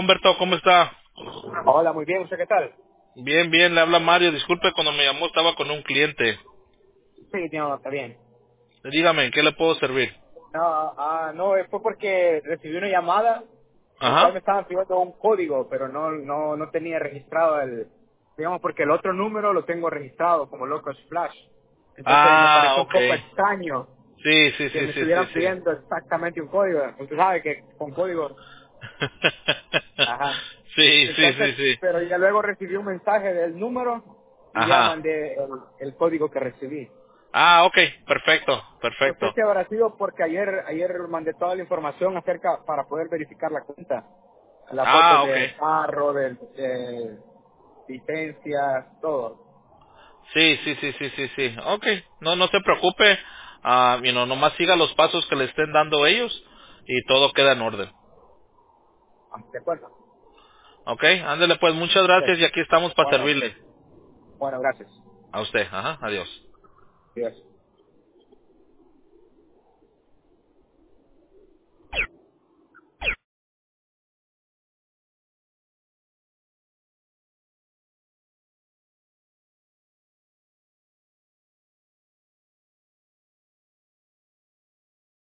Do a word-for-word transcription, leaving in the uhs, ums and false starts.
Humberto, ¿cómo está? Hola, muy bien, ¿usted qué tal? Bien, bien, le habla Mario. Disculpe, cuando me llamó estaba con un cliente. Sí, no, está bien. Dígame, ¿en qué le puedo servir? No, ah, no, fue porque recibí una llamada, el cual me Ajá. estaban pidiendo un código, pero no, no, no tenía registrado el, digamos, porque el otro número lo tengo registrado como Local Flash. Entonces me Ah, parece un ok. poco extraño Sí, sí, que sí, me sí, sí, estuvieran sí. pidiendo exactamente un código. Usted sabe que con código, ajá. sí, sí, Entonces, sí, sí. pero ya luego recibí un mensaje del número y ya Ajá. mandé el, el código que recibí. Ah, ok, perfecto, No sé perfecto. si habrá sido porque ayer ayer mandé toda la información acerca para poder verificar la cuenta. Las fotos Ah, ok. del carro, del de licencias, todo. Sí, sí, sí, sí, sí, sí. Ok, no, no se preocupe. Ah, you know, nomás siga los pasos que le estén dando ellos y todo queda en orden. Ah, ¿de acuerdo? Ok, ándele pues, muchas Ok. gracias y aquí estamos para Bueno, servirle. bueno, gracias. A usted, ajá, adiós. Adiós.